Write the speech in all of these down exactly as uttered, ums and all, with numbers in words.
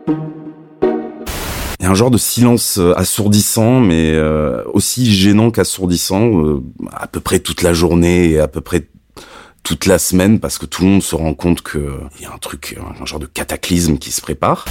Il y a un genre de silence assourdissant, mais euh, aussi gênant qu'assourdissant, euh, à peu près toute la journée et à peu près toute la semaine, parce que tout le monde se rend compte qu'il y a un truc, un genre de cataclysme qui se prépare.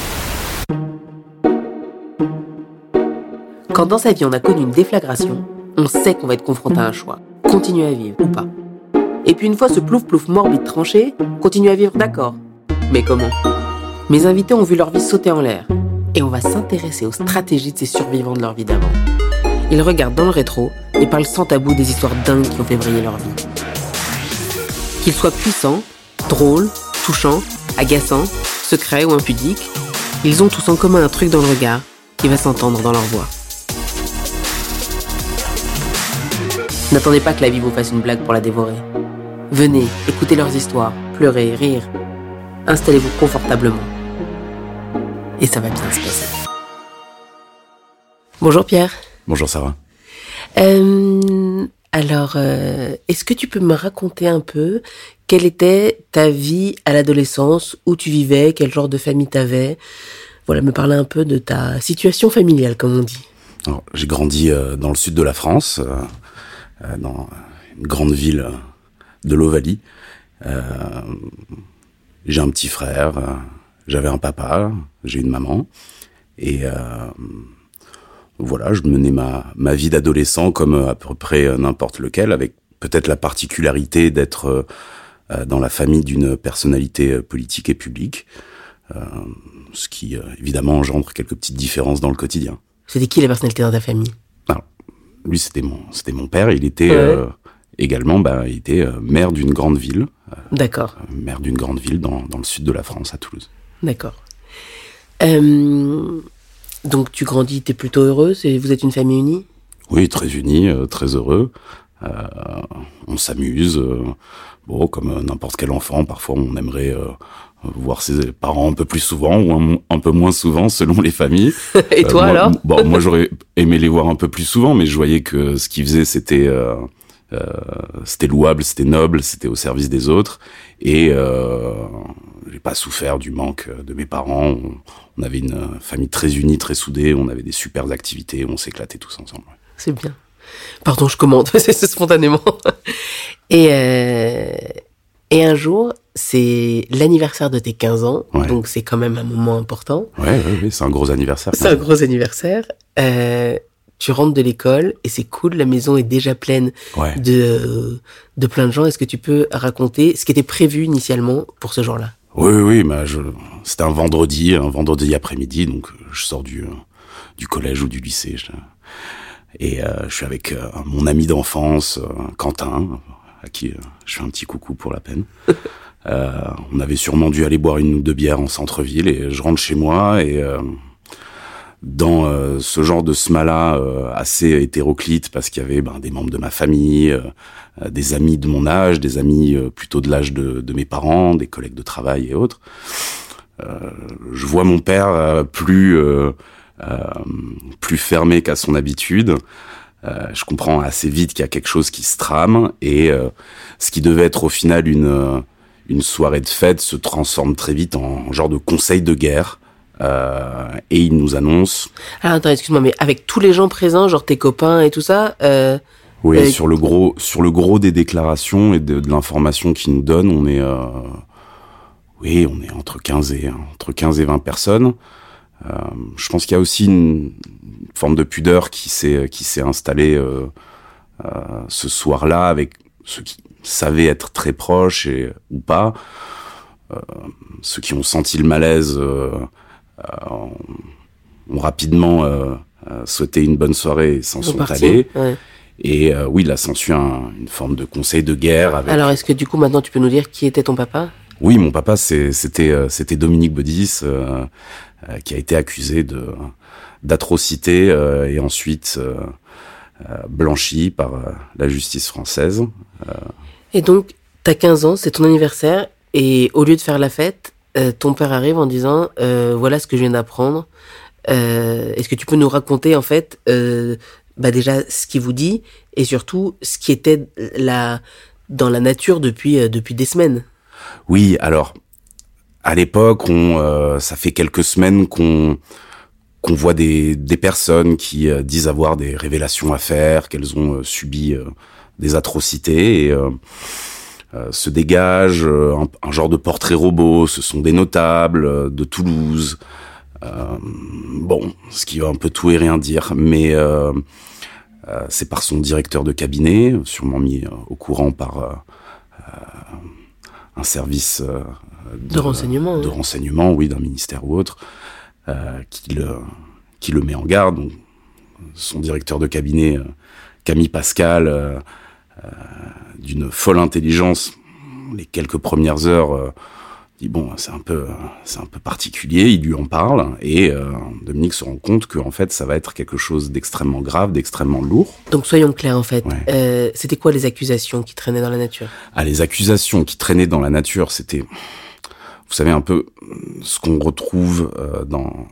Quand dans sa vie on a connu une déflagration, on sait qu'on va être confronté à un choix. Continuer à vivre ou pas. Et puis une fois ce plouf-plouf morbide tranché, continuer à vivre, d'accord. Mais comment ? Mes invités ont vu leur vie sauter en l'air. Et on va s'intéresser aux stratégies de ces survivants de leur vie d'avant. Ils regardent dans le rétro et parlent sans tabou des histoires dingues qui ont fait briller leur vie. Qu'ils soient puissants, drôles, touchants, agaçants, secrets ou impudiques, ils ont tous en commun un truc dans le regard qui va s'entendre dans leur voix. N'attendez pas que la vie vous fasse une blague pour la dévorer. Venez, écoutez leurs histoires, pleurez, rire. Installez-vous confortablement. Et ça va bien se passer. Bonjour Pierre. Bonjour Sarah. Euh, alors, euh, est-ce que tu peux me raconter un peu quelle était ta vie à l'adolescence, où tu vivais, quel genre de famille t'avais ? Voilà, me parler un peu de ta situation familiale, comme on dit. Alors, j'ai grandi euh, dans le sud de la France, euh, euh, dans une grande ville de l'Ovalie. Euh, j'ai un petit frère, euh, j'avais un papa, j'ai une maman, et euh, voilà, je menais ma, ma vie d'adolescent comme à peu près n'importe lequel, avec peut-être la particularité d'être euh, dans la famille d'une personnalité politique et publique, euh, ce qui euh, évidemment engendre quelques petites différences dans le quotidien. C'était qui la personnalité dans ta famille ? Alors, lui, c'était mon, c'était mon père, il était... Ouais. Euh, Également, bah, il était euh, maire d'une grande ville. Euh, D'accord. Euh, maire d'une grande ville dans, dans le sud de la France, à Toulouse. D'accord. Euh, donc tu grandis, t'es plutôt heureuse et vous êtes une famille unie ? Oui, très unis, euh, très heureux. Euh, on s'amuse. Euh, bon, comme euh, n'importe quel enfant, parfois on aimerait euh, voir ses parents un peu plus souvent ou un, un peu moins souvent, selon les familles. Et toi euh, moi, alors ? Bon, moi j'aurais aimé les voir un peu plus souvent, mais je voyais que ce qu'ils faisaient, c'était... Euh, Euh, c'était louable, c'était noble, c'était au service des autres, et euh, j'ai pas souffert du manque de mes parents. On, on avait une famille très unie, très soudée, on avait des super activités, on s'éclatait tous ensemble. C'est bien. Pardon, je commande, c'est spontanément. Et, euh, et un jour, c'est l'anniversaire de tes quinze ans, Ouais. donc c'est quand même un moment important. Ouais, ouais, ouais, c'est un gros anniversaire. C'est un gros anniversaire. Euh, tu rentres de l'école et c'est cool, la maison est déjà pleine Ouais. de, de plein de gens. Est-ce que tu peux raconter ce qui était prévu initialement pour ce jour-là ? Oui, oui, oui, bah, je, c'était un vendredi, un vendredi après-midi, donc je sors du, du collège ou du lycée. Je, et euh, je suis avec euh, mon ami d'enfance, euh, Quentin, à qui euh, je fais un petit coucou pour la peine. euh, on avait sûrement dû aller boire une ou deux bières en centre-ville, et je rentre chez moi, et... Euh, dans euh, ce genre de sma-là euh, assez hétéroclite, parce qu'il y avait ben, des membres de ma famille, euh, des amis de mon âge, des amis euh, plutôt de l'âge de, de mes parents, des collègues de travail et autres. Euh, je vois mon père euh, plus euh, euh, plus fermé qu'à son habitude. Euh, je comprends assez vite qu'il y a quelque chose qui se trame, et euh, ce qui devait être au final une une soirée de fête se transforme très vite en genre de conseil de guerre. Euh, et il nous annonce... Ah, attends, excuse-moi, mais avec tous les gens présents, genre tes copains et tout ça, euh, Oui, euh, sur le gros, sur le gros des déclarations et de, de l'information qu'il nous donne, on est, euh, oui, on est entre quinze et entre quinze et vingt personnes. Euh, je pense qu'il y a aussi une forme de pudeur qui s'est qui s'est installée euh, euh, ce soir-là avec ceux qui savaient être très proches et ou pas, euh, ceux qui ont senti le malaise. Euh, Euh, ont rapidement euh, euh, souhaité une bonne soirée et s'en sont partis, allés. ouais. Et euh, oui, là s'ensuit un, une forme de conseil de guerre. Avec... Alors, est-ce que du coup, maintenant, tu peux nous dire qui était ton papa ? Oui, mon papa, c'est, c'était, euh, c'était Dominique Baudis, euh, euh, qui a été accusé de, d'atrocité euh, et ensuite euh, euh, blanchi par euh, la justice française. Euh... Et donc, t'as quinze ans, c'est ton anniversaire, et au lieu de faire la fête, Euh, ton père arrive en disant euh, voilà ce que je viens d'apprendre. Euh, est-ce que tu peux nous raconter en fait euh, bah déjà ce qu'il vous dit et surtout ce qui était la, dans la nature depuis, euh, depuis des semaines? Oui, alors à l'époque, on, euh, ça fait quelques semaines qu'on qu'on voit des des personnes qui euh, disent avoir des révélations à faire, qu'elles ont euh, subi euh, des atrocités et euh, euh, se dégage euh, un, un genre de portrait robot. Ce sont des notables euh, de Toulouse. Euh, bon, ce qui veut un peu tout et rien dire, mais euh, euh, c'est par son directeur de cabinet, sûrement mis euh, au courant par euh, euh, un service euh, de, de renseignement, de oui. renseignement, oui, d'un ministère ou autre, euh, qui le qui le met en garde. Donc, son directeur de cabinet, euh, Camille Pascal, euh, euh, d'une folle intelligence, les quelques premières heures, euh, dit bon, c'est un peu, c'est un peu particulier. Il lui en parle et euh, Dominique se rend compte que en fait, ça va être quelque chose d'extrêmement grave, d'extrêmement lourd. Donc soyons clairs en fait. Ouais. Euh, c'était quoi les accusations qui traînaient dans la nature? Ah, les accusations qui traînaient dans la nature, c'était, vous savez, un peu ce qu'on retrouve euh, dans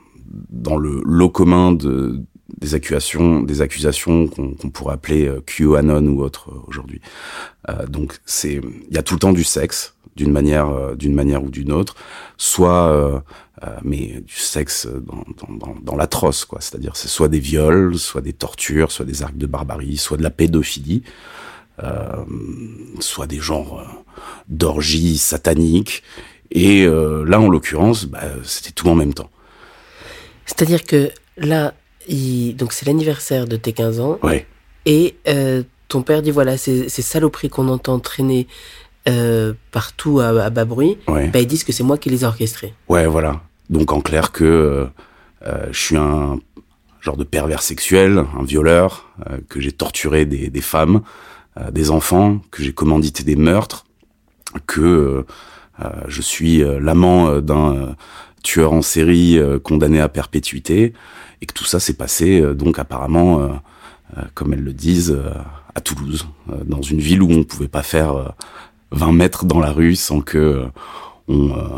dans le lot commun de des accusations, des accusations qu'on, qu'on pourrait appeler euh, QAnon ou autre euh, aujourd'hui. Euh, donc c'est, il y a tout le temps du sexe, d'une manière, euh, d'une manière ou d'une autre, soit, euh, euh, mais du sexe dans, dans, dans, dans l'atroce, quoi. C'est-à-dire, c'est soit des viols, soit des tortures, soit des actes de barbarie, soit de la pédophilie, euh, soit des genres euh, d'orgies sataniques. Et euh, là, en l'occurrence, bah, c'était tout en même temps. C'est-à-dire que là, il... donc c'est l'anniversaire de tes quinze ans. Ouais. Et euh, ton père dit, voilà, ces, ces saloperies qu'on entend traîner euh, partout à, à bas bruit, Ouais. bah, ils disent que c'est moi qui les ai orchestrées. Ouais, voilà. Donc en clair que euh, euh, je suis un genre de pervers sexuel, un violeur, euh, que j'ai torturé des, des femmes, euh, des enfants, que j'ai commandité des meurtres, que euh, euh, je suis euh, l'amant euh, d'un euh, tueur en série euh, condamné à perpétuité, et que tout ça s'est passé euh, donc apparemment, euh, euh, comme elles le disent, euh, à Toulouse, euh, dans une ville où on pouvait pas faire euh, vingt mètres dans la rue sans que euh, on euh,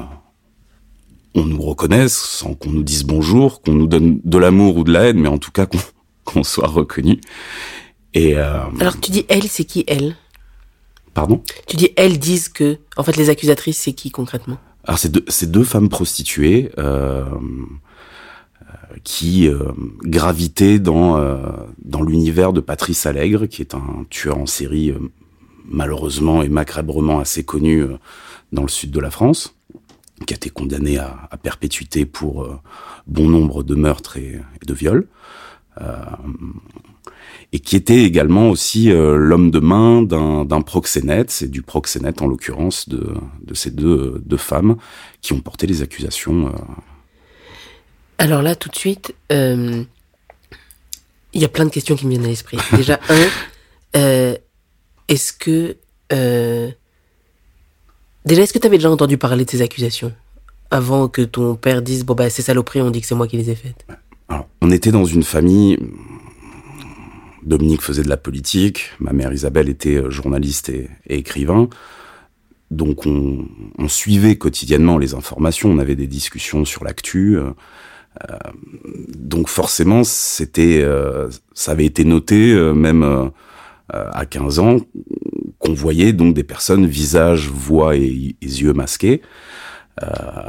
on nous reconnaisse, sans qu'on nous dise bonjour, qu'on nous donne de l'amour ou de la haine, mais en tout cas qu'on, qu'on soit reconnu. Et euh, Alors tu dis elle, c'est qui elle? pardon. Tu dis elles disent que, en fait les accusatrices c'est qui concrètement? Alors c'est deux, c'est deux femmes prostituées euh, euh, qui euh, gravitaient dans euh, dans l'univers de Patrice Allègre, qui est un tueur en série euh, malheureusement et macabrément assez connu euh, dans le sud de la France, qui a été condamné à, à perpétuité pour euh, bon nombre de meurtres et, et de viols, euh, et qui était également aussi euh, l'homme de main d'un, d'un proxénète, c'est du proxénète en l'occurrence de, de ces deux, deux femmes qui ont porté les accusations. Euh... Alors là, tout de suite, il euh, y a plein de questions qui me viennent à l'esprit. Déjà, un, euh, est-ce que... Euh, Déjà, est-ce que tu avais déjà entendu parler de ces accusations avant que ton père dise « Bon, bah, ces saloperies, on dit que c'est moi qui les ai faites ». Alors, on était dans une famille... Dominique faisait de la politique, ma mère Isabelle était journaliste et, et écrivain. Donc, on, on suivait quotidiennement les informations, on avait des discussions sur l'actu. Euh, donc, forcément, c'était, euh, ça avait été noté, euh, même euh, à quinze ans, qu'on voyait donc des personnes, visage, voix et, et yeux masqués, euh,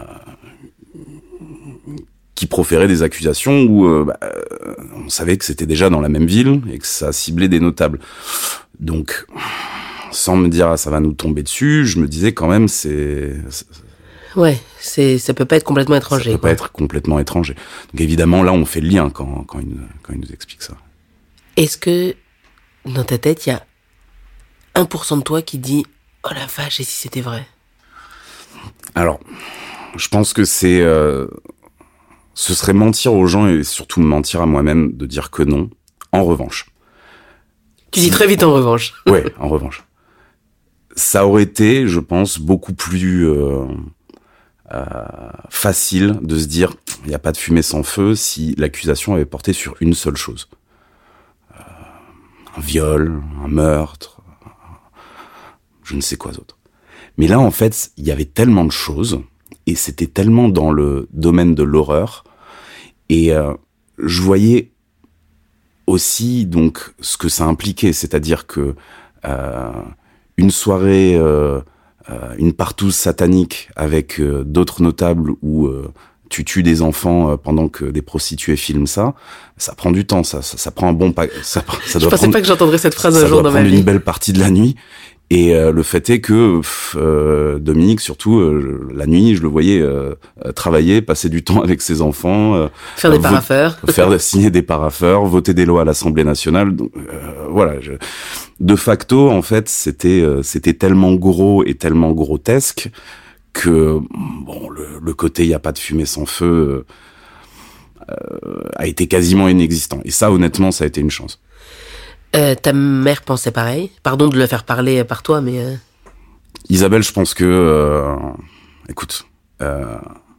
qui proféraient des accusations où euh, bah, on savait que c'était déjà dans la même ville et que ça ciblait des notables. Donc, sans me dire ah, ça va nous tomber dessus, je me disais quand même c'est... c'est ouais, c'est, ça peut pas être complètement étranger. Ça peut quoi. pas être complètement étranger. Donc évidemment, là, on fait le lien quand, quand, il, quand il nous explique ça. Est-ce que, dans ta tête, il y a un pour cent de toi qui dit « Oh la vache, et si c'était vrai ?» Alors, je pense que c'est... Euh, ce serait mentir aux gens et surtout me mentir à moi-même de dire que non. En revanche. Tu dis très vite en revanche. Ouais, en revanche. Ça aurait été, je pense, beaucoup plus euh, euh, facile de se dire il n'y a pas de fumée sans feu si l'accusation avait porté sur une seule chose. Euh, un viol, un meurtre, je ne sais quoi d'autre. Mais là, en fait, il y avait tellement de choses et c'était tellement dans le domaine de l'horreur et euh, je voyais aussi donc ce que ça impliquait, c'est-à-dire que euh, une soirée euh, euh, une partouze satanique avec euh, d'autres notables où euh, tu tues des enfants euh, pendant que des prostituées filment ça, ça prend du temps, ça, ça, ça prend un bon pa- ça, ça doit Je pensais prendre, pas que j'entendrais cette phrase ça un jour doit dans ma prendre vie. une belle partie de la nuit. Et euh, le fait est que pff, euh, Dominique, surtout euh, la nuit, je le voyais euh, travailler, passer du temps avec ses enfants, euh, Faire des vo- parapheurs. faire signer des parapheurs, voter des lois à l'Assemblée nationale. Donc, euh, voilà. Je... De facto, en fait, c'était euh, c'était tellement gros et tellement grotesque que bon, le, le côté il y a pas de fumée sans feu euh, a été quasiment inexistant. Et ça, honnêtement, ça a été une chance. Euh, ta mère pensait pareil. Pardon de le faire parler par toi, mais... Euh... Isabelle, je pense que... Euh, écoute, euh,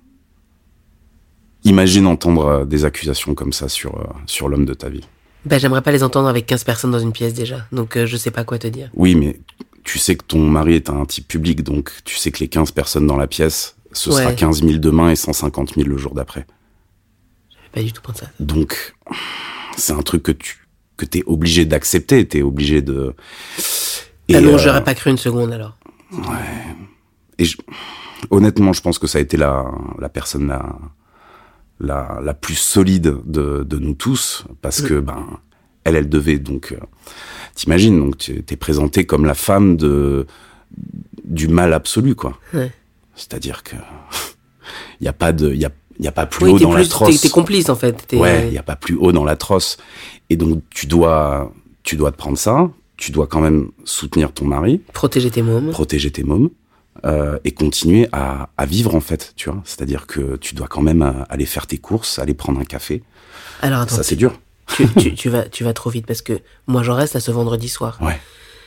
imagine entendre des accusations comme ça sur, euh, sur l'homme de ta vie. Ben, j'aimerais pas les entendre avec quinze personnes dans une pièce déjà, donc euh, je sais pas quoi te dire. Oui, mais tu sais que ton mari est un type public, donc tu sais que les quinze personnes dans la pièce, ce Ouais. sera quinze mille demain et cent cinquante mille le jour d'après. J'avais pas du tout pensé à ça. Donc, c'est un truc que tu que t'es obligé d'accepter, t'es obligé de... Ah non, euh, j'aurais pas cru une seconde alors. Ouais. Et je, honnêtement, je pense que ça a été la, la personne la, la, la plus solide de, de nous tous, parce Mm. que, ben, elle, elle devait donc, euh, t'imagines, donc, tu t'es présentée comme la femme de, du mal absolu, quoi. Ouais. C'est-à-dire que, il y a pas de, il y a, il y a pas plus Oui, haut t'es dans plus, l'atroce. t'es, t'es complice en fait. T'es... Ouais, il y a pas plus haut dans l'atroce. Et donc, tu dois, tu dois te prendre ça. Tu dois quand même soutenir ton mari, Protéger tes mômes. protéger tes mômes, euh, et continuer à, à vivre, en fait, tu vois. C'est-à-dire que tu dois quand même euh, aller faire tes courses, aller prendre un café. Alors attends, Ça, c'est dur. tu, tu, tu, vas, tu vas trop vite parce que moi j'en reste à ce vendredi soir. Ouais.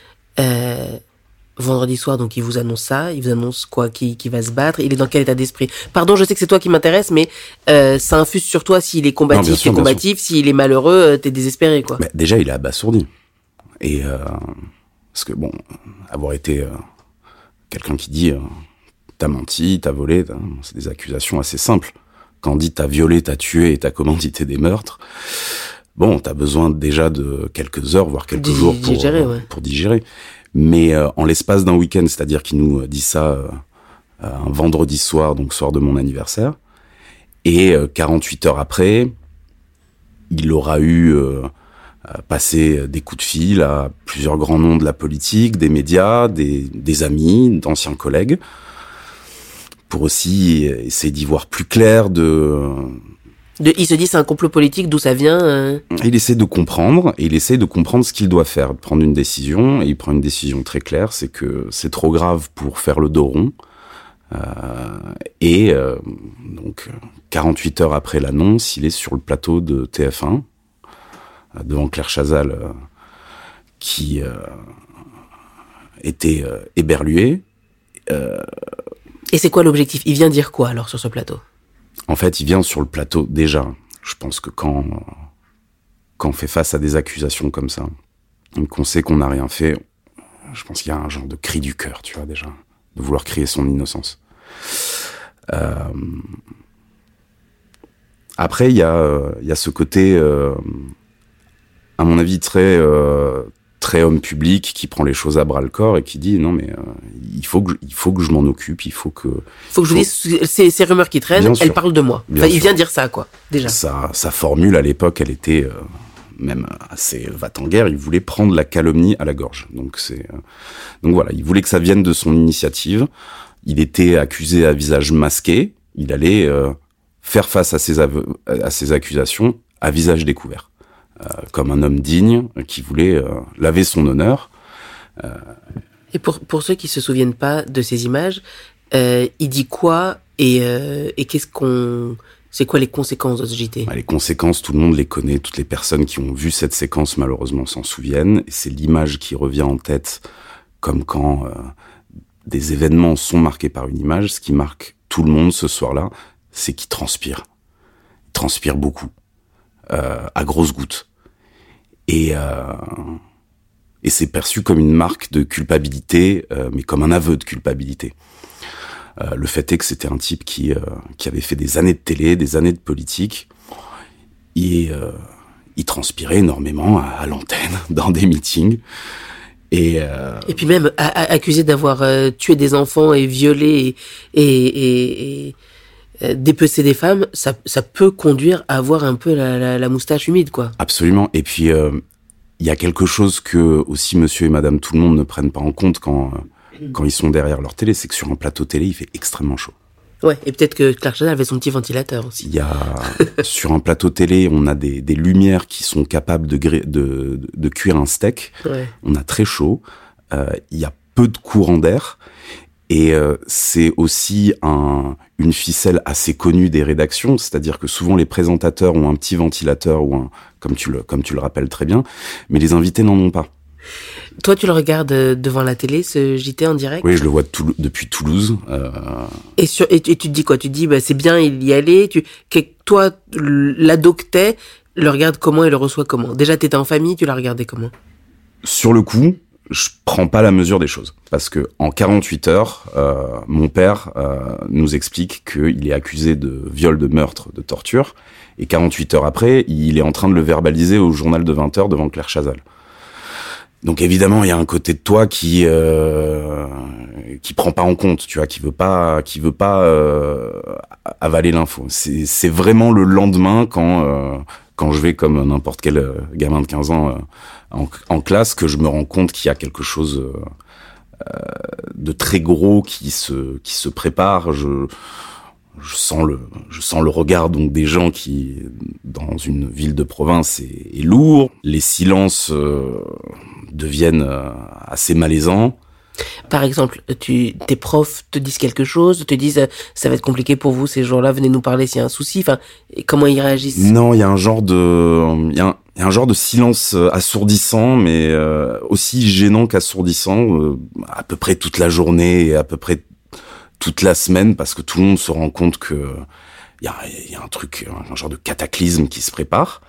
Euh, vendredi soir, donc il vous annonce ça, il vous annonce quoi, qui, qui va se battre, il est dans quel état d'esprit? Pardon, je sais que c'est toi qui m'intéresse, mais euh, ça infuse sur toi s'il est Non, combatif, bien sûr, t'es bien combatif, s'il est malheureux, euh, t'es désespéré, quoi. Mais déjà, il est abasourdi. Et euh, parce que, bon, avoir été euh, quelqu'un qui dit euh, t'as menti, t'as volé, t'as... c'est des accusations assez simples. Quand on dit t'as violé, t'as tué et t'as commandité des meurtres, bon, t'as besoin déjà de quelques heures, voire quelques Dig- jours pour digérer, euh, ouais. pour digérer. Mais euh, en l'espace d'un week-end, c'est-à-dire qu'il nous dit ça euh, un vendredi soir, donc soir de mon anniversaire, et euh, quarante-huit heures après, il aura eu euh, passé des coups de fil à plusieurs grands noms de la politique, des médias, des, des amis, d'anciens collègues, pour aussi essayer d'y voir plus clair, de... De, il se dit c'est un complot politique, d'où ça vient euh... Il essaie de comprendre, et il essaie de comprendre ce qu'il doit faire, de prendre une décision, et il prend une décision très claire, c'est que c'est trop grave pour faire le dos rond. Euh, et euh, donc, quarante-huit heures après l'annonce, il est sur le plateau de T F un, euh, devant Claire Chazal, euh, qui euh, était euh, éberluée. Euh, Et c'est quoi l'objectif? Il vient dire quoi alors sur ce plateau? En fait, il vient sur le plateau déjà. Je pense que quand, quand on fait face à des accusations comme ça, et qu'on sait qu'on n'a rien fait, je pense qu'il y a un genre de cri du cœur, tu vois, déjà, de vouloir crier son innocence. Euh... Après, il y a, euh, il y a ce côté, euh, à mon avis, très, euh, très homme public, qui prend les choses à bras-le-corps et qui dit non mais euh, il faut que il faut que je m'en occupe, il faut que Faut que je vous dise, ces, ces rumeurs qui traînent, Bien elles sûr. parlent de moi. Bien Enfin, il sûr. vient dire ça, quoi, déjà. sa, sa formule à l'époque, elle était euh, même assez va-t-en-guerre. Il voulait prendre la calomnie à la gorge. Donc c'est euh, donc voilà, il voulait que ça vienne de son initiative. Il était accusé à visage masqué. Il allait euh, faire face à ses aveux, à ses accusations à visage découvert, euh, comme un homme digne euh, qui voulait euh, laver son honneur. Euh, Et pour, pour ceux qui se souviennent pas de ces images, euh, il dit quoi et, euh, et qu'est-ce qu'on, c'est quoi les conséquences de ce J T? Bah, les conséquences, tout le monde les connaît. Toutes les personnes qui ont vu cette séquence, malheureusement, s'en souviennent. Et c'est l'image qui revient en tête, comme quand euh, des événements sont marqués par une image. Ce qui marque tout le monde ce soir-là, c'est qu'il transpire. Il transpire beaucoup, euh, à grosses gouttes. Et, euh, et c'est perçu comme une marque de culpabilité, euh, mais comme un aveu de culpabilité. Euh, le fait est que c'était un type qui, euh, qui avait fait des années de télé, des années de politique. Et euh, il transpirait énormément à, à l'antenne, dans des meetings. Et, euh... et puis même a- a- accusé d'avoir euh, tué des enfants et violé et, et, et, et euh, dépecé des femmes, ça, ça peut conduire à avoir un peu la, la, la moustache humide, quoi. Absolument. Et puis, il euh, y a quelque chose que aussi monsieur et madame tout le monde ne prennent pas en compte quand, euh, quand ils sont derrière leur télé, c'est que sur un plateau télé, il fait extrêmement chaud. Ouais, et peut-être que Clark Chazal avait son petit ventilateur aussi. Il y a, sur un plateau télé, on a des, des lumières qui sont capables de, gri- de, de, de cuire un steak. Ouais. On a très chaud. Euh, il y a peu de courant d'air. Et euh, c'est aussi un, une ficelle assez connue des rédactions, c'est-à-dire que souvent les présentateurs ont un petit ventilateur ou un, comme tu le, comme tu le rappelles très bien, mais les invités n'en ont pas. Toi, tu le regardes devant la télé, ce J T en direct? Oui, je le vois de Toul- depuis Toulouse. Euh... Et, sur, et, tu, et tu te dis quoi? Tu te dis, bah, c'est bien, il y allait. Tu, que, toi, l'ado que t'es, le regarde comment et le reçoit comment? Déjà, t'étais en famille, tu l'as regardé comment? Sur le coup, je prends pas la mesure des choses. Parce que en quarante-huit heures, euh, mon père euh, nous explique qu'il est accusé de viol, de meurtre, de torture. Et quarante-huit heures après, il est en train de le verbaliser au journal de vingt heures devant Claire Chazal. Donc évidemment, il y a un côté de toi qui euh, qui prend pas en compte, tu vois, qui veut pas qui veut pas euh, avaler l'info. C'est c'est vraiment le lendemain quand euh, quand je vais comme n'importe quel gamin de quinze ans euh, en, en classe que je me rends compte qu'il y a quelque chose euh, de très gros qui se qui se prépare. Je je sens le je sens le regard donc des gens qui dans une ville de province est, est lourd. Les silences euh, deviennent euh, assez malaisants. Par exemple, tu, tes profs te disent quelque chose, te disent euh, ça va être compliqué pour vous ces jours-là, venez nous parler s'il y a un souci. Enfin, et comment ils réagissent? Non, il y a un genre de, il y a un, il y a un genre de silence assourdissant, mais euh, aussi gênant qu'assourdissant, euh, à peu près toute la journée et à peu près toute la semaine, parce que tout le monde se rend compte que il y a, il y a un truc, un genre de cataclysme qui se prépare.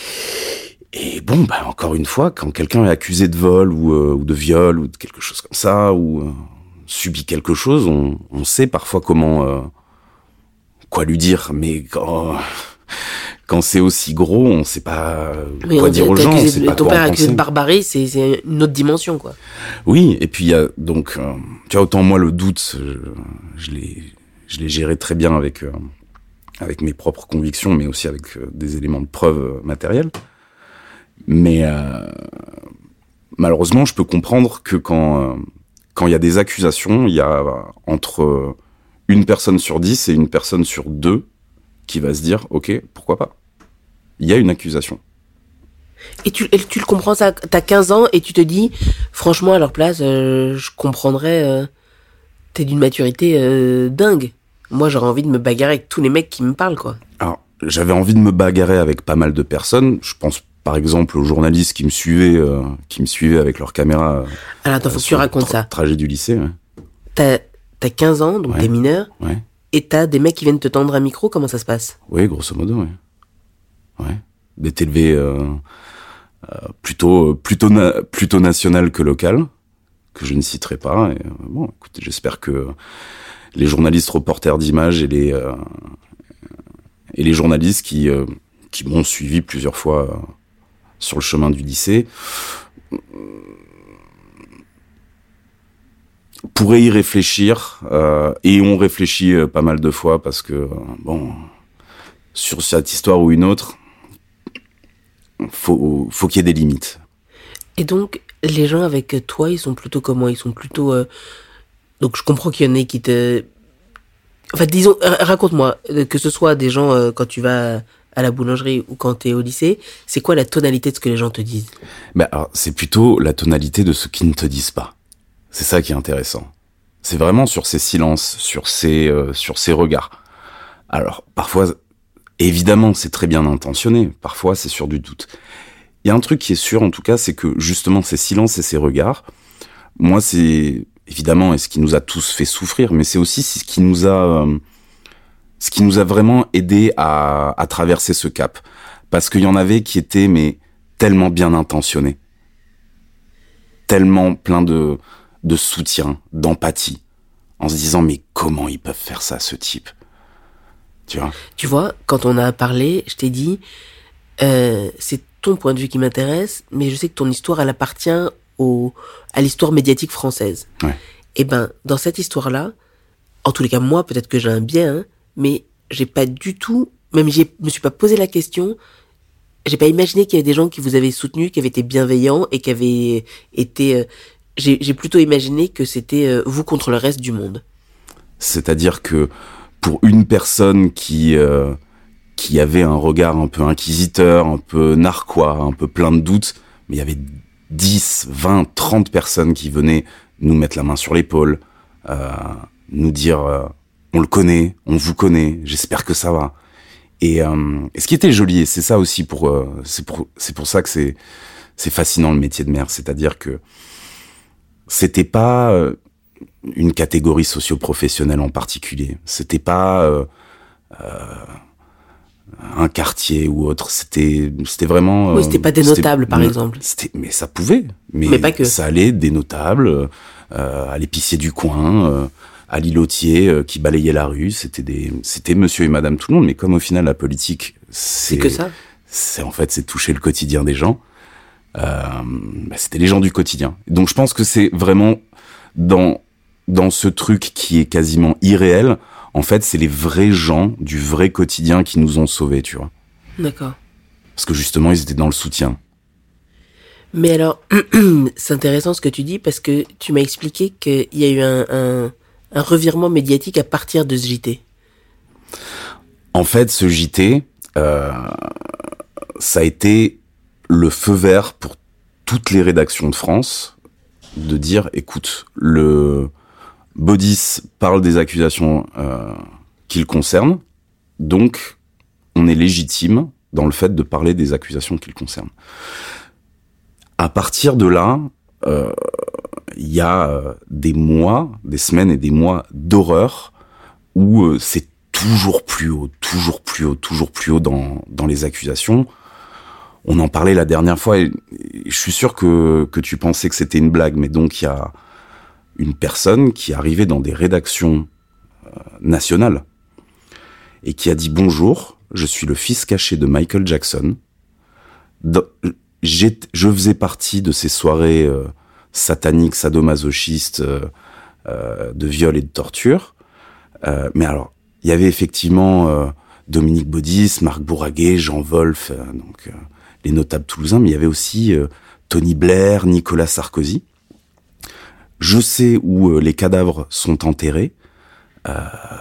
Et bon, bah encore une fois, quand quelqu'un est accusé de vol ou, euh, ou de viol ou de quelque chose comme ça, ou euh, subit quelque chose, on, on sait parfois comment, euh, quoi lui dire. Mais quand, quand c'est aussi gros, on sait pas oui, quoi on, dire aux gens. Accusé, on sait pas ton quoi père en accusé penser. de barbarie, c'est, c'est une autre dimension, quoi. Oui, et puis il y a donc, euh, tu vois, autant moi le doute, je, je l'ai, je l'ai géré très bien avec, euh, avec mes propres convictions, mais aussi avec euh, des éléments de preuve euh, matériels. Mais euh, malheureusement, je peux comprendre que quand euh, quand il y a des accusations, il y a entre une personne sur dix et une personne sur deux qui va se dire « Ok, pourquoi pas ?» Il y a une accusation. Et tu, et tu le comprends, ça, t'as quinze ans et tu te dis « Franchement, à leur place, euh, je comprendrais... Euh, t'es d'une maturité euh, dingue. Moi, j'aurais envie de me bagarrer avec tous les mecs qui me parlent, quoi. » Alors, j'avais envie de me bagarrer avec pas mal de personnes. Je pense par exemple aux journalistes qui me suivaient, euh, qui me suivaient avec leur caméra. Euh, Alors attends, faut que tu racontes tra- ça. Trajet du lycée. Ouais. T'as, t'as quinze ans, donc ouais. t'es mineur. Ouais. Et t'as des mecs qui viennent te tendre un micro. Comment ça se passe? Oui, grosso modo, ouais. Ouais. D'être élevé euh, euh, plutôt plutôt na- plutôt national que local, que je ne citerai pas. Et, euh, bon, écoutez, j'espère que les journalistes reporters d'images et les euh, et les journalistes qui euh, qui m'ont suivi plusieurs fois euh, sur le chemin du lycée pourraient y réfléchir euh, et ont réfléchi euh, pas mal de fois parce que euh, bon, sur cette histoire ou une autre, faut faut qu'il y ait des limites. Et donc les gens avec toi, ils sont plutôt comment? Ils sont plutôt euh... donc je comprends qu'il y en ait qui te, enfin disons, raconte-moi, que ce soit des gens euh, quand tu vas à la boulangerie ou quand t'es au lycée, c'est quoi la tonalité de ce que les gens te disent? Ben alors, c'est plutôt la tonalité de ce qu'ils ne te disent pas. C'est ça qui est intéressant. C'est vraiment sur ces silences, sur ces, euh, sur ces regards. Alors, parfois, évidemment, c'est très bien intentionné. Parfois, c'est sur du doute. Il y a un truc qui est sûr, en tout cas, c'est que justement, ces silences et ces regards, moi, c'est évidemment et ce qui nous a tous fait souffrir, mais c'est aussi ce qui nous a... Euh, ce qui nous a vraiment aidé à, à traverser ce cap. Parce qu'il y en avait qui étaient mais tellement bien intentionnés. Tellement plein de, de soutien, d'empathie. En se disant, mais comment ils peuvent faire ça, ce type? Tu vois? Tu vois, quand on a parlé, je t'ai dit, euh, c'est ton point de vue qui m'intéresse, mais je sais que ton histoire, elle appartient au, à l'histoire médiatique française. Ouais. Et ben, dans cette histoire-là, en tous les cas, moi, peut-être que j'ai un biais, hein, mais j'ai pas du tout, même je me suis pas posé la question, j'ai pas imaginé qu'il y avait des gens qui vous avaient soutenu, qui avaient été bienveillants et qui avaient été, euh, j'ai, j'ai plutôt imaginé que c'était euh, vous contre le reste du monde. C'est-à-dire que pour une personne qui euh, qui avait un regard un peu inquisiteur, un peu narquois, un peu plein de doutes, mais il y avait dix, vingt, trente personnes qui venaient nous mettre la main sur l'épaule, euh, nous dire euh, on le connaît, on vous connaît, j'espère que ça va. Et, euh, et ce qui était joli, et c'est ça aussi pour euh, c'est pour c'est pour ça que c'est c'est fascinant le métier de maire, c'est-à-dire que c'était pas euh, une catégorie socio-professionnelle en particulier, c'était pas euh, euh, un quartier ou autre, c'était c'était vraiment oui, c'était pas des notables par exemple. C'était mais ça pouvait, mais, mais pas que. Ça allait des notables euh, à l'épicier du coin, euh, à l'îlotier euh, qui balayait la rue, c'était des c'était monsieur et madame tout le monde, mais comme au final la politique c'est, c'est que ça. C'est en fait c'est toucher le quotidien des gens. Euh, bah, c'était les gens du quotidien. Donc je pense que c'est vraiment dans dans ce truc qui est quasiment irréel, en fait, c'est les vrais gens du vrai quotidien qui nous ont sauvés, tu vois. D'accord. Parce que justement, ils étaient dans le soutien. Mais alors, c'est intéressant ce que tu dis, parce que tu m'as expliqué qu'il y a eu un, un, un revirement médiatique à partir de ce J T. En fait, ce J T, euh, ça a été le feu vert pour toutes les rédactions de France de dire, écoute, le Baudis parle des accusations euh, qui le concernent, donc on est légitime dans le fait de parler des accusations qui le concernent. À partir de là, il euh, y a euh, des mois, des semaines et des mois d'horreur où euh, c'est toujours plus haut, toujours plus haut, toujours plus haut dans, dans les accusations. On en parlait la dernière fois et, et je suis sûr que, que tu pensais que c'était une blague, mais donc il y a une personne qui est arrivée dans des rédactions euh, nationales et qui a dit « Bonjour, je suis le fils caché de Michael Jackson. Dans, j'ai, je faisais partie de ces soirées euh, sataniques, sadomasochistes, euh, euh, de viol et de torture. Euh, mais alors, il y avait effectivement euh, Dominique Baudis, Marc Bourraguet, Jean Wolf, euh, donc euh, les notables toulousains, mais il y avait aussi euh, Tony Blair, Nicolas Sarkozy. Je sais où euh, les cadavres sont enterrés. Euh,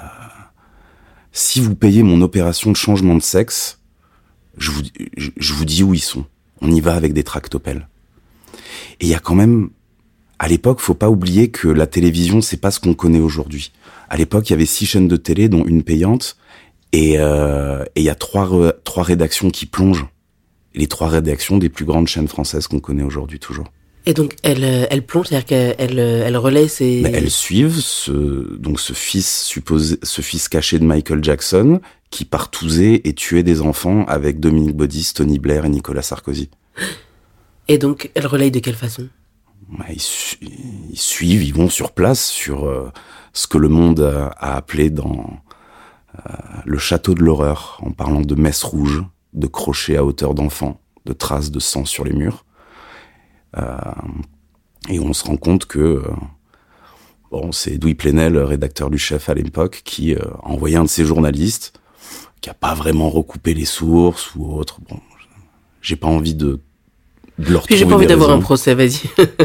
si vous payez mon opération de changement de sexe, je vous, je, je vous dis où ils sont. On y va avec des tractopelles. Et il y a quand même, à l'époque, faut pas oublier que la télévision, c'est pas ce qu'on connaît aujourd'hui. À l'époque, il y avait six chaînes de télé, dont une payante, et euh, et il y a trois re, trois rédactions qui plongent. Les trois rédactions des plus grandes chaînes françaises qu'on connaît aujourd'hui toujours. Et donc elle elle plonge, c'est-à-dire qu'elle elle relaie ses. Mais elles suivent ce donc ce fils supposé, ce fils caché de Michael Jackson qui partousait et tuait des enfants avec Dominique Baudis, Tony Blair et Nicolas Sarkozy. Et donc elle relaye de quelle façon? Bah, ils, su- ils suivent, ils vont sur place sur euh, ce que le monde a, a appelé dans euh, le château de l'horreur, en parlant de messes rouges, de crochets à hauteur d'enfant, de traces de sang sur les murs. Euh, et on se rend compte que euh, bon, c'est Edoui Plenel, rédacteur du Chef à l'époque, qui euh, a envoyé un de ses journalistes, qui a pas vraiment recoupé les sources ou autre. Bon, j'ai pas envie de, de leur Puis trouver j'ai pas envie des d'avoir raisons. un procès, vas-y.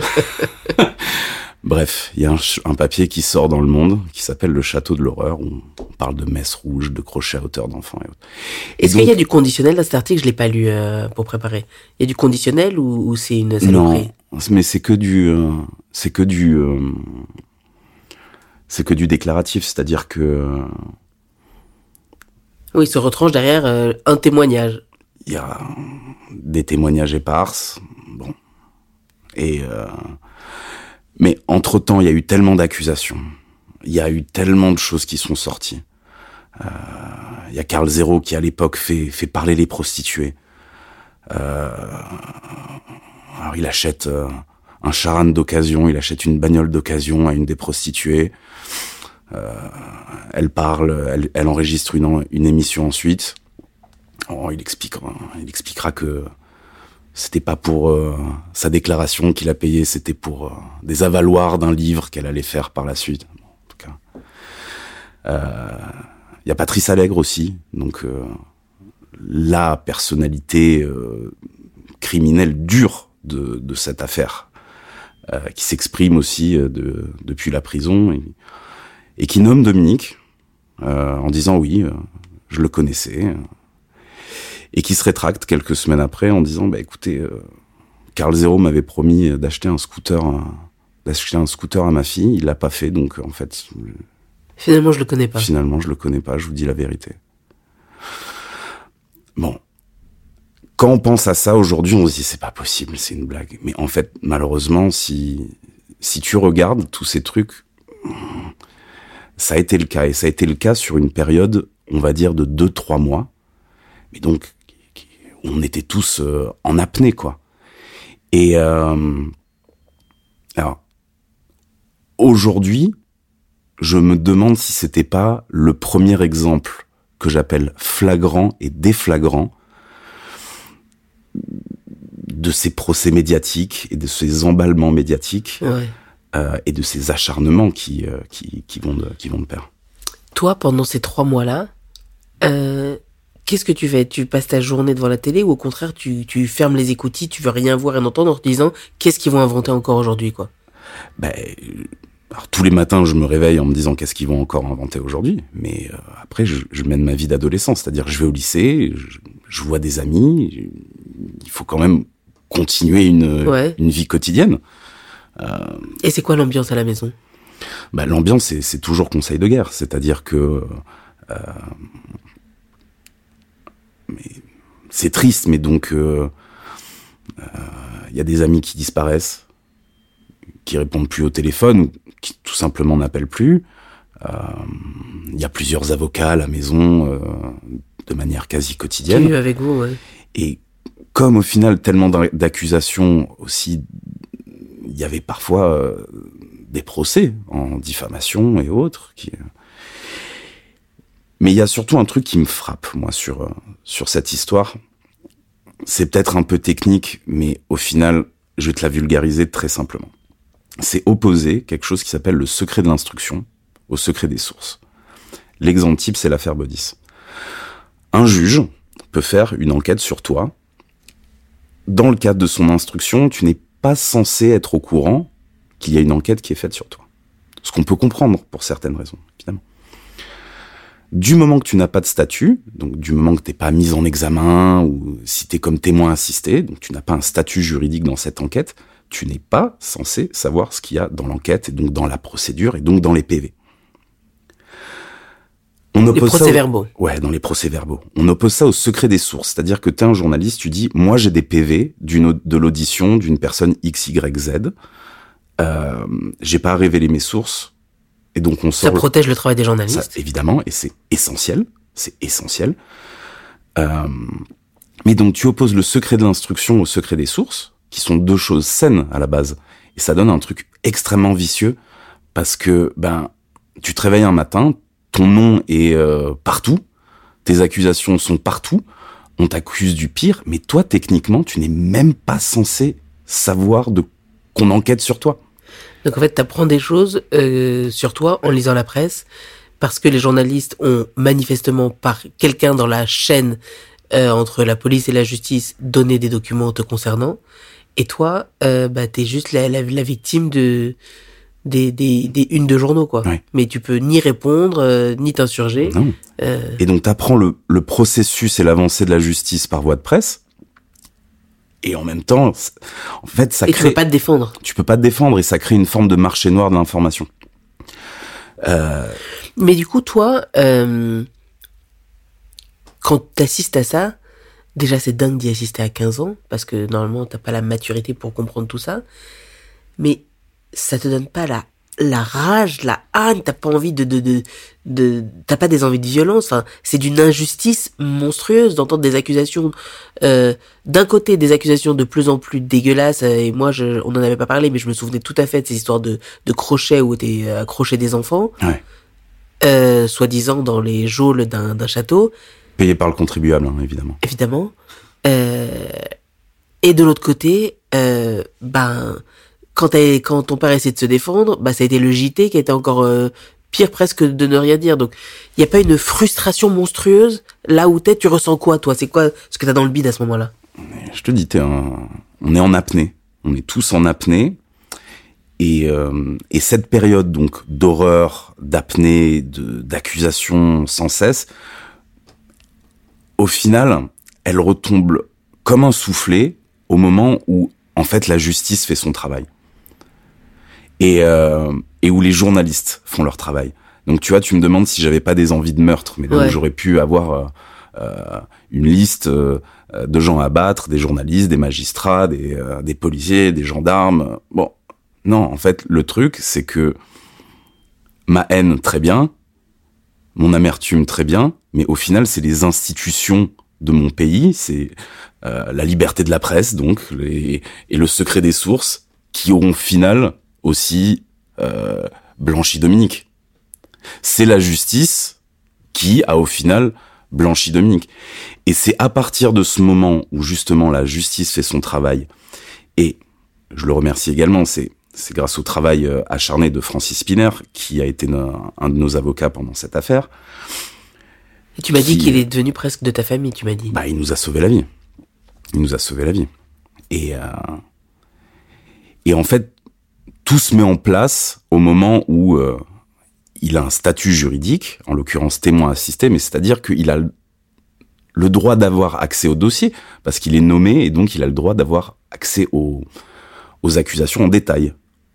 Bref, il y a un, ch- un papier qui sort dans Le Monde, qui s'appelle Le Château de l'horreur, où on parle de messes rouges, de crochets à hauteur d'enfant et autres. Et Est-ce donc- qu'il y a du conditionnel dans cet article? Je l'ai pas lu euh, pour préparer. Il y a du conditionnel ou, ou c'est une saloperie? Non, mais c'est que du, euh, c'est que du, euh, c'est que du déclaratif, c'est-à-dire que euh, Oui, il se retranche derrière euh, un témoignage. il y a des témoignages éparses, bon, et euh, mais entre-temps, il y a eu tellement d'accusations, il y a eu tellement de choses qui sont sorties. Euh, il y a Karl Zéro qui à l'époque fait fait parler les prostituées. Euh, alors il achète euh, un charan d'occasion, il achète une bagnole d'occasion à une des prostituées. Euh, elle parle, elle, elle enregistre une, une émission ensuite. Oh, il expliquera, il expliquera que C'était pas pour euh, sa déclaration qu'il a payé, c'était pour euh, des avaloirs d'un livre qu'elle allait faire par la suite. Bon, en tout cas, il euh, y a Patrice Allègre aussi, donc euh, la personnalité euh, criminelle dure de, de cette affaire, euh, qui s'exprime aussi euh, de, depuis la prison et, et qui nomme Dominique euh, en disant oui, euh, je le connaissais. Euh, et qui se rétracte quelques semaines après en disant bah écoutez, euh, Karl Zéro m'avait promis d'acheter un scooter à, d'acheter un scooter à ma fille, il l'a pas fait, donc en fait finalement je le connais pas. Finalement je le connais pas, je vous dis la vérité. Bon, quand on pense à ça aujourd'hui, on se dit c'est pas possible, c'est une blague. Mais en fait, malheureusement, si si tu regardes tous ces trucs, ça a été le cas, et ça a été le cas sur une période, on va dire de deux trois mois. Mais donc on était tous euh, en apnée, quoi. Et euh, alors aujourd'hui, je me demande si c'était pas le premier exemple que j'appelle flagrant et déflagrant de ces procès médiatiques et de ces emballements médiatiques, ouais. euh, et de ces acharnements qui euh, qui qui vont de qui vont de pair. Toi, pendant ces trois mois-là, euh, qu'est-ce que tu fais ? Tu passes ta journée devant la télé ou au contraire tu, tu fermes les écoutilles, tu veux rien voir et entendre en te disant qu'est-ce qu'ils vont inventer encore aujourd'hui, quoi ? Ben, alors, tous les matins je me réveille en me disant qu'est-ce qu'ils vont encore inventer aujourd'hui, mais euh, après je, je mène ma vie d'adolescent, c'est-à-dire je vais au lycée, je, je vois des amis, je, il faut quand même continuer une, ouais. une vie quotidienne. Euh, et c'est quoi l'ambiance à la maison ? Ben, l'ambiance c'est, c'est toujours conseil de guerre, c'est-à-dire que euh, mais c'est triste, mais donc il euh, euh, y a des amis qui disparaissent, qui répondent plus au téléphone ou qui tout simplement n'appellent plus. Il euh, y a plusieurs avocats à la maison euh, de manière quasi quotidienne. Qui avec vous, ouais. Et comme au final tellement d'accusations aussi, il y avait parfois euh, des procès en diffamation et autres qui. Mais il y a surtout un truc qui me frappe, moi, sur, euh, sur cette histoire. C'est peut-être un peu technique, mais au final, je vais te la vulgariser très simplement. C'est opposer quelque chose qui s'appelle le secret de l'instruction au secret des sources. L'exemple type, c'est l'affaire Baudis. Un juge peut faire une enquête sur toi. Dans le cadre de son instruction, tu n'es pas censé être au courant qu'il y a une enquête qui est faite sur toi. Ce qu'on peut comprendre pour certaines raisons, évidemment. Du moment que tu n'as pas de statut, donc du moment que t'es pas mis en examen ou si t'es comme témoin assisté, donc tu n'as pas un statut juridique dans cette enquête, tu n'es pas censé savoir ce qu'il y a dans l'enquête et donc dans la procédure et donc dans les P V. On les procès-verbaux. Au... Ouais, dans les procès-verbaux. On oppose ça au secret des sources, c'est-à-dire que t'es un journaliste, tu dis, moi j'ai des P V d'une de l'audition d'une personne X Y Z, euh, j'ai pas à révéler mes sources. Et donc on sort ça protège le travail des journalistes. Ça, évidemment, et c'est essentiel, c'est essentiel. Euh, mais donc tu opposes le secret de l'instruction au secret des sources, qui sont deux choses saines à la base, et ça donne un truc extrêmement vicieux parce que ben tu te réveilles un matin, ton nom est euh, partout, tes accusations sont partout, on t'accuse du pire, mais toi techniquement tu n'es même pas censé savoir de qu'on enquête sur toi. Donc en fait, t'apprends des choses euh, sur toi en lisant la presse, parce que les journalistes ont manifestement, par quelqu'un dans la chaîne euh, entre la police et la justice, donné des documents te concernant, et toi, euh, bah t'es juste la, la, la victime de des, des, des unes de journaux, quoi. Ouais. Mais tu peux ni répondre, euh, ni t'insurger. Non. Euh... Et donc t'apprends le, le processus et l'avancée de la justice par voie de presse. Et en même temps, en fait, ça et crée... tu peux pas te défendre. Tu peux pas te défendre et ça crée une forme de marché noir de l'information. Euh... Mais du coup, toi, euh, quand t'assistes à ça, déjà c'est dingue d'y assister à quinze ans, parce que normalement t'as pas la maturité pour comprendre tout ça, mais ça te donne pas la la rage, la haine, t'as pas envie de, de, de, de, t'as pas des envies de violence, hein. C'est d'une injustice monstrueuse d'entendre des accusations, euh, d'un côté des accusations de plus en plus dégueulasses, et moi je, on en avait pas parlé, mais je me souvenais tout à fait de ces histoires de, de crochets où t'es accroché des enfants, ouais. euh, soi-disant dans les geôles d'un, d'un château. Payé par le contribuable, hein, évidemment. Évidemment. Euh, Et de l'autre côté, euh, ben, quand, quand ton père essaie de se défendre, bah, ça a été le J T qui a été encore euh, pire presque de ne rien dire. Donc, il n'y a pas une frustration monstrueuse là où t'es, tu ressens quoi, toi? C'est quoi ce que t'as dans le bide à ce moment-là? Je te dis, t'es un... on est en apnée. On est tous en apnée. Et, euh, et cette période donc d'horreur, d'apnée, de, d'accusation sans cesse, au final, elle retombe comme un soufflet au moment où, en fait, la justice fait son travail. Et, euh, et où les journalistes font leur travail. Donc, tu vois, tu me demandes si j'avais pas des envies de meurtre, mais donc ouais. j'aurais pu avoir euh, euh, une liste euh, de gens à abattre, des journalistes, des magistrats, des, euh, des policiers, des gendarmes. Bon, non, en fait, le truc, c'est que ma haine, très bien, mon amertume, très bien, mais au final, c'est les institutions de mon pays, c'est euh, la liberté de la presse, donc, les, et le secret des sources, qui auront, au final, aussi euh, blanchi Dominique. C'est la justice qui a, au final, blanchi Dominique. Et c'est à partir de ce moment où, justement, la justice fait son travail, et je le remercie également, c'est, c'est grâce au travail euh, acharné de Francis Spinner, qui a été no, un de nos avocats pendant cette affaire. Et tu m'as qui, dit qu'il est devenu presque de ta famille, tu m'as dit. Bah, il nous a sauvé la vie. Il nous a sauvé la vie. Et, euh, et en fait, tout se met en place au moment où euh, il a un statut juridique, en l'occurrence témoin assisté, mais c'est-à-dire qu'il a le droit d'avoir accès au dossier, parce qu'il est nommé, et donc il a le droit d'avoir accès aux, aux accusations en détail.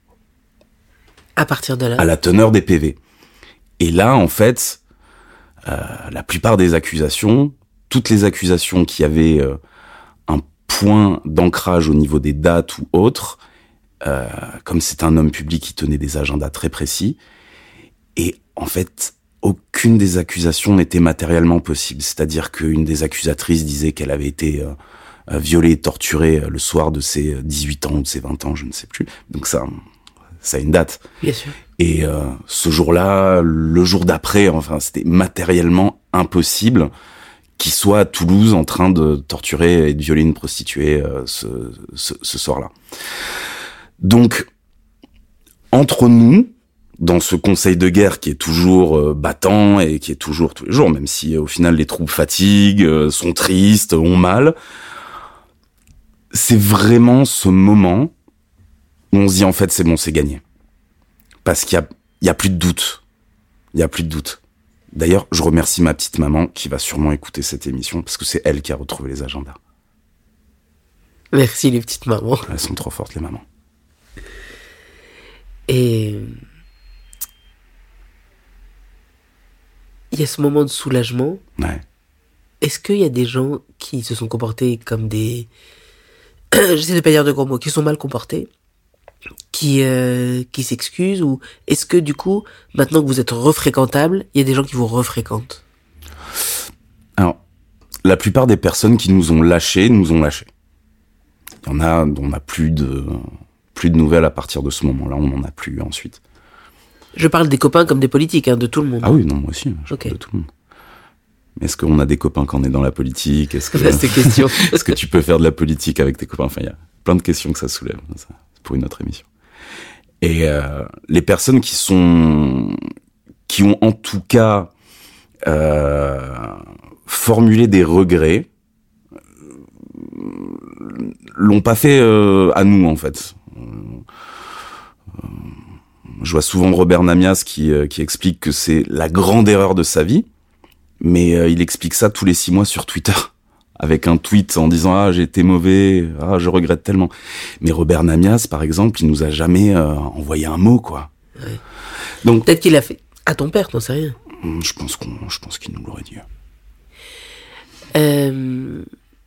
À partir de là. À la teneur des P V. Et là, en fait, euh, la plupart des accusations, toutes les accusations qui avaient euh, un point d'ancrage au niveau des dates ou autres, euh, comme c'est un homme public qui tenait des agendas très précis, et en fait, aucune des accusations n'était matériellement possible. C'est-à-dire qu'une des accusatrices disait qu'elle avait été euh, violée et torturée le soir de ses dix-huit ans ou de ses vingt ans, je ne sais plus. Donc ça, ça a une date. Bien sûr. Et euh, ce jour-là, le jour d'après, enfin, c'était matériellement impossible qu'il soit à Toulouse en train de torturer et de violer une prostituée euh, ce, ce, ce soir-là. Donc, entre nous, dans ce conseil de guerre qui est toujours euh, battant et qui est toujours tous les jours, même si euh, au final les troupes fatiguent, euh, sont tristes, ont mal, c'est vraiment ce moment où on se dit en fait c'est bon, c'est gagné. Parce qu'il y a, il y a plus de doute. Il y a plus de doute. D'ailleurs, je remercie ma petite maman qui va sûrement écouter cette émission parce que c'est elle qui a retrouvé les agendas. Merci les petites mamans. Elles sont trop fortes les mamans. Et il y a ce moment de soulagement. Ouais. Est-ce qu'il y a des gens qui se sont comportés comme des... J'essaie de pas dire de gros mots, qui sont mal comportés, qui euh, qui s'excusent, ou est-ce que du coup, maintenant que vous êtes refréquentable, il y a des gens qui vous refréquentent? Alors, la plupart des personnes qui nous ont lâchés, nous ont lâchés. Il y en a dont on n'a plus de, plus de nouvelles à partir de ce moment-là, on n'en a plus ensuite. Je parle des copains comme des politiques, hein, de tout le monde. Ah oui, non, moi aussi, je okay. parle de tout le monde. Mais est-ce qu'on a des copains quand on est dans la politique? Est-ce que, c'est question. Est-ce que tu peux faire de la politique avec tes copains? Enfin, il y a plein de questions que ça soulève. Ça, c'est pour une autre émission. Et euh, les personnes qui sont, qui ont en tout cas euh, formulé des regrets, l'ont pas fait euh, à nous en fait. Euh, je vois souvent Robert Namias qui euh, qui explique que c'est la grande erreur de sa vie, mais euh, il explique ça tous les six mois sur Twitter avec un tweet en disant ah j'ai été mauvais, ah je regrette tellement. Mais Robert Namias par exemple, il nous a jamais euh, envoyé un mot quoi. Ouais. Donc peut-être qu'il l'a fait à ton père, t'en sais rien. Je pense qu'on, je pense qu'il nous l'aurait dit. Euh...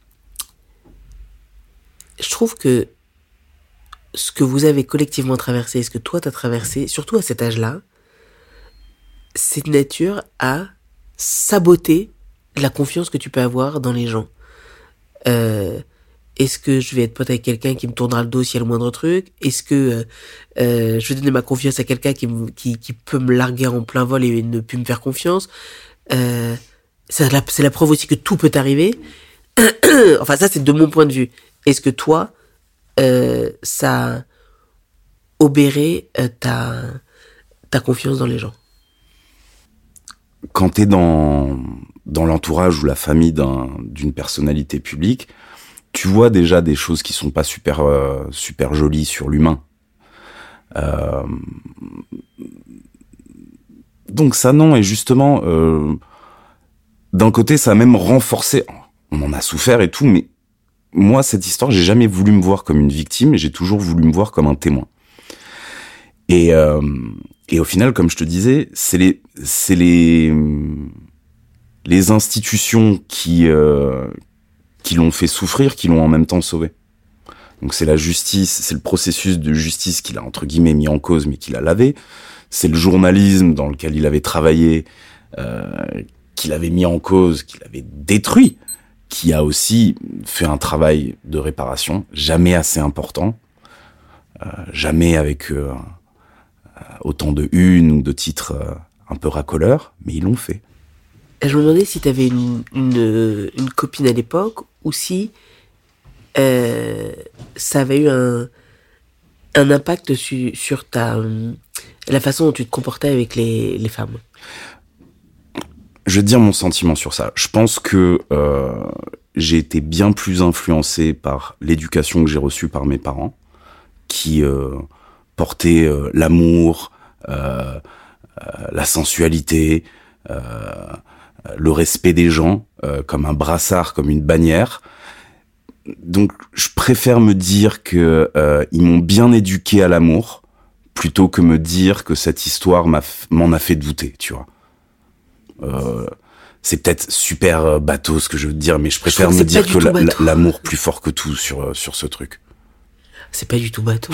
Je trouve que ce que vous avez collectivement traversé, ce que toi t'as traversé, surtout à cet âge-là, c'est de nature à saboter la confiance que tu peux avoir dans les gens. Euh, est-ce que je vais être pote avec quelqu'un qui me tournera le dos s'il y a le moindre truc? Est-ce que euh, euh, je vais donner ma confiance à quelqu'un qui, me, qui, qui peut me larguer en plein vol et ne plus me faire confiance? euh, c'est, la, c'est la preuve aussi que tout peut arriver. Enfin ça c'est de mon point de vue. est-ce que toi, euh, ça a obéré euh, ta, ta confiance dans les gens? Quand t'es dans, dans l'entourage ou la famille d'un, d'une personnalité publique, tu vois déjà des choses qui sont pas super, euh, super jolies sur l'humain. Euh, donc ça, non, et justement, euh, d'un côté, ça a même renforcé, on en a souffert et tout, mais moi, cette histoire, j'ai jamais voulu me voir comme une victime, et j'ai toujours voulu me voir comme un témoin. Et, euh, et au final, comme je te disais, c'est les, c'est les, les institutions qui, euh, qui l'ont fait souffrir, qui l'ont en même temps sauvé. Donc c'est la justice, c'est le processus de justice qu'il a entre guillemets mis en cause, mais qu'il a lavé. C'est le journalisme dans lequel il avait travaillé, euh, qu'il avait mis en cause, qu'il avait détruit, qui a aussi fait un travail de réparation, jamais assez important, euh, jamais avec euh, autant de une ou de titres euh, un peu racoleurs, mais ils l'ont fait. Je me demandais si tu avais une, une, une copine à l'époque, ou si euh, ça avait eu un, un impact su, sur ta, la façon dont tu te comportais avec les, les femmes. Je vais te dire mon sentiment sur ça. Je pense que euh, j'ai été bien plus influencé par l'éducation que j'ai reçue par mes parents, qui euh, portaient euh, l'amour, euh, euh, la sensualité, euh, le respect des gens, euh, comme un brassard, comme une bannière. Donc, je préfère me dire que euh, ils m'ont bien éduqué à l'amour, plutôt que me dire que cette histoire m'a f- m'en a fait douter, tu vois. Euh, c'est peut-être super bateau ce que je veux te dire, mais je préfère je me dire que la, la, bateau. l'amour plus fort que tout sur sur ce truc. C'est pas du tout bateau.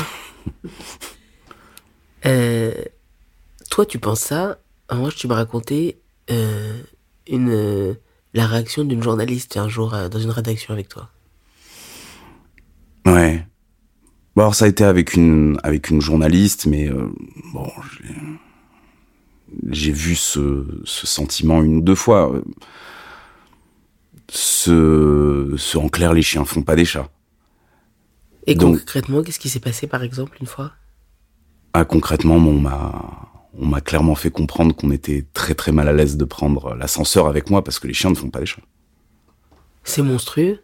euh, toi, tu penses ça? Moi, tu m'as raconté euh, une euh, la réaction d'une journaliste un jour euh, dans une rédaction avec toi. Ouais. Bon, alors ça a été avec une avec une journaliste, mais euh, bon, j'ai, j'ai vu ce ce sentiment une ou deux fois. Ce ce en clair, les chiens font pas des chats. Et Donc, concrètement, qu'est-ce qui s'est passé par exemple une fois? Ah, concrètement, on m'a on m'a clairement fait comprendre qu'on était très très mal à l'aise de prendre l'ascenseur avec moi parce que les chiens ne font pas des chats. C'est monstrueux.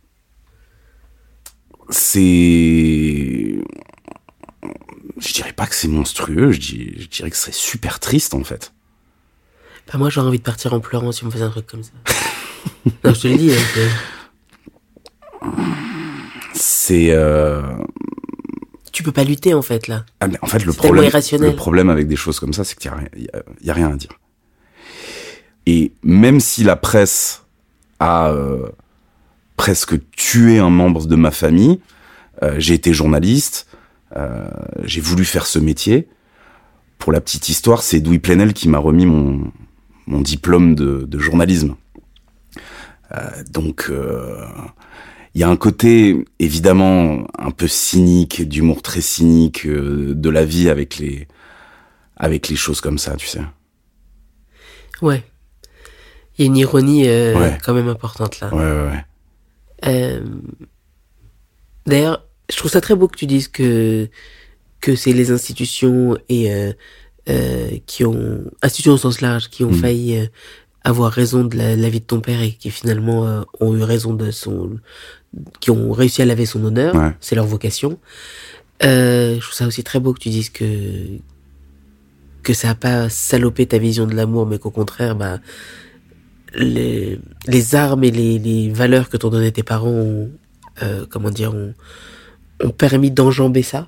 C'est... Je dirais pas que c'est monstrueux, je, dis... je dirais que c'est super triste en fait. Bah moi j'aurais envie de partir en pleurant si on me faisait un truc comme ça. Non, je te le dis. Hein, c'est... c'est euh... Tu peux pas lutter en fait là. Ah, mais en fait, le c'est problème, irrationnel. le problème avec des choses comme ça, c'est qu'il y a, rien, il y a, il y a rien à dire. Et même si la presse a euh, presque tué un membre de ma famille, euh, j'ai été journaliste, euh, j'ai voulu faire ce métier. Pour la petite histoire, c'est Edoui Plenel qui m'a remis mon, mon diplôme de, de journalisme. Euh, donc... Euh, il y a un côté, évidemment, un peu cynique, d'humour très cynique euh, de la vie avec les, avec les choses comme ça, tu sais. Ouais. Il y a une ironie euh, ouais. quand même importante là. Ouais, ouais, ouais. Euh... D'ailleurs, je trouve ça très beau que tu dises que, que c'est les institutions et euh, euh, qui ont, institutions au sens large, qui ont mmh. failli euh, avoir raison de la, la vie de ton père et qui finalement euh, ont eu raison de son... qui ont réussi à laver son honneur, ouais. C'est leur vocation. Euh, je trouve ça aussi très beau que tu dises que que ça a pas salopé ta vision de l'amour, mais qu'au contraire, bah les, les armes et les, les valeurs que t'ont donné tes parents ont, euh, comment dire, ont, ont permis d'enjamber ça.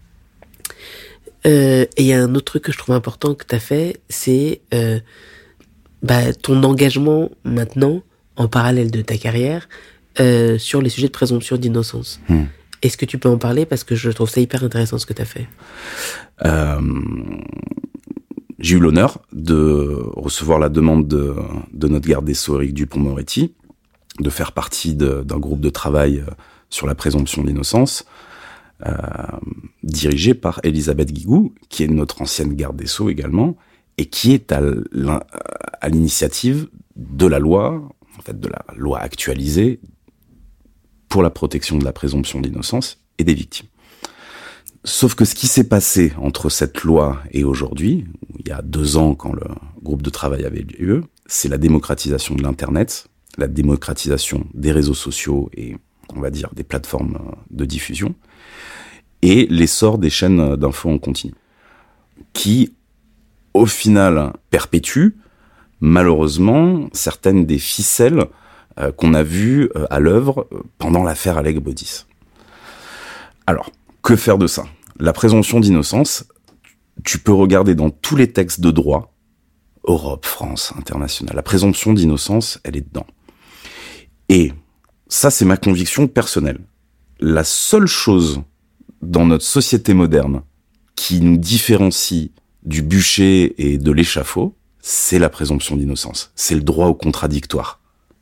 Euh, et il y a un autre truc que je trouve important que t'as fait, c'est euh, bah, ton engagement maintenant, en parallèle de ta carrière, Euh, sur les sujets de présomption d'innocence. Hmm. Est-ce que tu peux en parler? Parce que je trouve ça hyper intéressant ce que tu as fait. Euh, j'ai eu l'honneur de recevoir la demande de, de notre garde des Sceaux, Éric Dupond-Moretti, de faire partie de, d'un groupe de travail sur la présomption d'innocence, euh, dirigé par Elisabeth Guigou, qui est notre ancienne garde des Sceaux également, et qui est à, à l'initiative de la loi, en fait de la loi actualisée, pour la protection de la présomption d'innocence et des victimes. Sauf que ce qui s'est passé entre cette loi et aujourd'hui, il y a deux ans quand le groupe de travail avait lieu, c'est la démocratisation de l'Internet, la démocratisation des réseaux sociaux et, on va dire, des plateformes de diffusion, et l'essor des chaînes d'infos en continu, qui, au final, perpétuent, malheureusement, certaines des ficelles euh, qu'on a vues euh, à l'œuvre pendant l'affaire Allègre-Baudis. Alors, que faire de ça ? La présomption d'innocence, tu peux regarder dans tous les textes de droit, Europe, France, international, la présomption d'innocence, elle est dedans. Et ça, c'est ma conviction personnelle. La seule chose dans notre société moderne qui nous différencie du bûcher et de l'échafaud, c'est la présomption d'innocence. C'est le droit au contradictoire.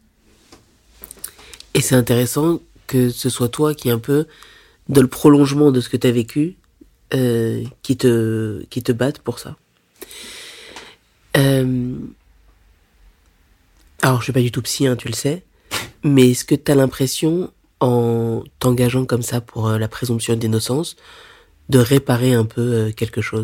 Et c'est intéressant que ce soit toi qui, un peu, dans le prolongement de ce que tu as vécu, euh, qui te, qui te batte pour ça. Euh... Alors, je suis pas du tout psy, hein, tu le sais, mais est-ce que tu as l'impression, en t'engageant comme ça pour euh, la présomption d'innocence, de réparer un peu euh, quelque chose ?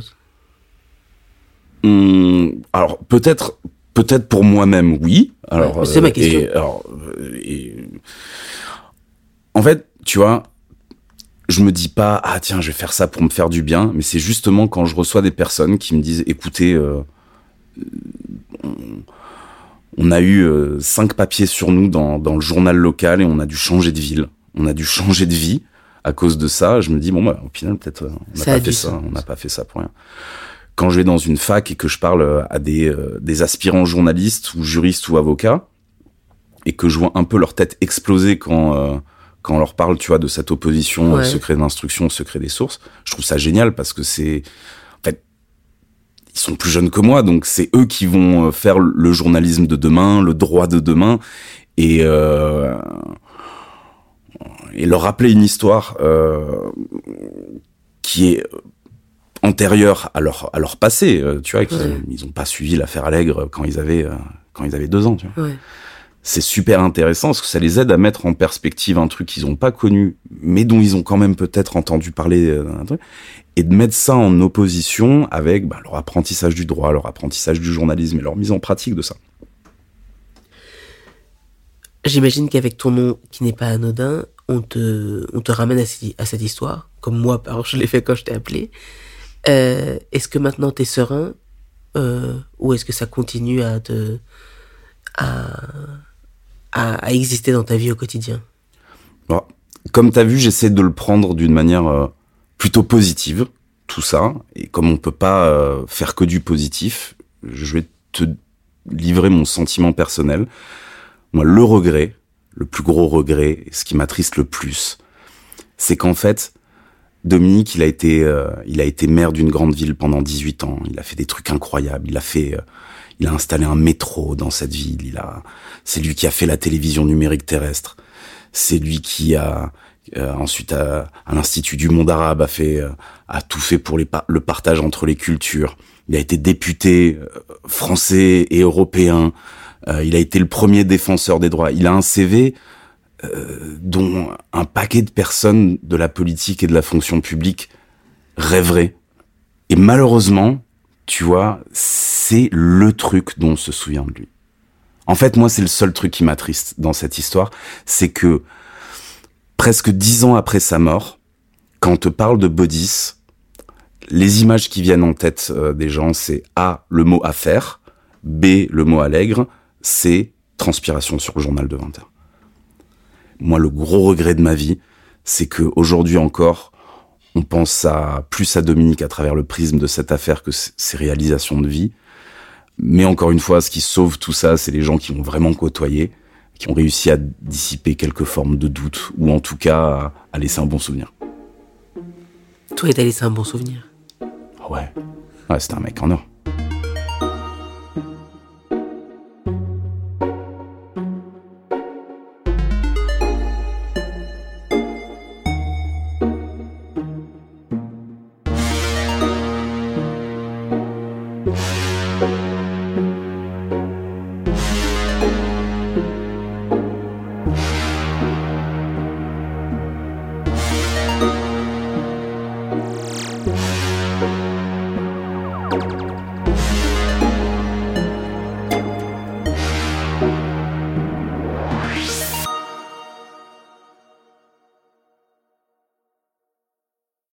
Hum, alors, peut-être, peut-être pour moi-même, oui. Alors, ouais, c'est ma question. Et, alors, et... En fait, tu vois, je me dis pas, ah tiens, je vais faire ça pour me faire du bien, mais c'est justement quand je reçois des personnes qui me disent, écoutez, euh, on, on a eu euh, cinq papiers sur nous dans, dans le journal local et on a dû changer de ville, on a dû changer de vie à cause de ça. Je me dis, bon, bah, au final, peut-être, on n'a pas fait ça, on n'a pas fait ça pour rien. Quand je vais dans une fac et que je parle à des, euh, des aspirants journalistes ou juristes ou avocats, et que je vois un peu leur tête exploser quand, euh, quand on leur parle, tu vois, de cette opposition, ouais. secret de l'instruction, secret des sources, je trouve ça génial parce que c'est, en fait, ils sont plus jeunes que moi, donc c'est eux qui vont faire le journalisme de demain, le droit de demain, et, euh, et leur rappeler une histoire, euh, qui est antérieure à leur, à leur passé, euh, tu vois, qu'ils, ouais. ils ont pas suivi l'affaire Allègre quand ils avaient, euh, quand ils avaient deux ans, tu vois. Ouais. C'est super intéressant parce que ça les aide à mettre en perspective un truc qu'ils ont pas connu, mais dont ils ont quand même peut-être entendu parler d'un truc, et de mettre ça en opposition avec bah, leur apprentissage du droit, leur apprentissage du journalisme et leur mise en pratique de ça. J'imagine qu'avec ton nom qui n'est pas anodin, on te, on te ramène à, à cette histoire, comme moi, par je l'ai fait quand je t'ai appelé. Euh, est-ce que maintenant t'es serein, euh, ou est-ce que ça continue à te, à, à, à exister dans ta vie au quotidien ? Bon, comme t'as vu, j'essaie de le prendre d'une manière euh, plutôt positive, tout ça, et comme on peut pas euh, faire que du positif, je vais te livrer mon sentiment personnel. Moi, le regret, le plus gros regret, ce qui m'attriste le plus, c'est qu'en fait, Dominique, il a été, euh, il a été maire d'une grande ville pendant dix-huit ans. Il a fait des trucs incroyables. Il a fait, euh, il a installé un métro dans cette ville. Il a, c'est lui qui a fait la télévision numérique terrestre. C'est lui qui a, euh, ensuite, à, à l'Institut du monde arabe, a fait, euh, a tout fait pour les pa- le partage entre les cultures. Il a été député euh, français et européen. Euh, il a été le premier défenseur des droits. Il a un C V Euh, dont un paquet de personnes de la politique et de la fonction publique rêveraient. Et malheureusement, tu vois, c'est le truc dont on se souvient de lui. En fait, moi, c'est le seul truc qui m'attriste dans cette histoire, c'est que presque dix ans après sa mort, quand on te parle de Baudis, les images qui viennent en tête euh, des gens, c'est A, le mot affaire, B, le mot Allègre, C, transpiration sur le journal de vingt heures. Moi, le gros regret de ma vie, c'est que aujourd'hui encore, on pense à, plus à Dominique à travers le prisme de cette affaire que ses réalisations de vie. Mais encore une fois, ce qui sauve tout ça, c'est les gens qui ont vraiment côtoyé, qui ont réussi à dissiper quelques formes de doute, ou en tout cas, à, à laisser un bon souvenir. Toi, t'as laissé un bon souvenir. Ouais. Ouais, c'était un mec en or.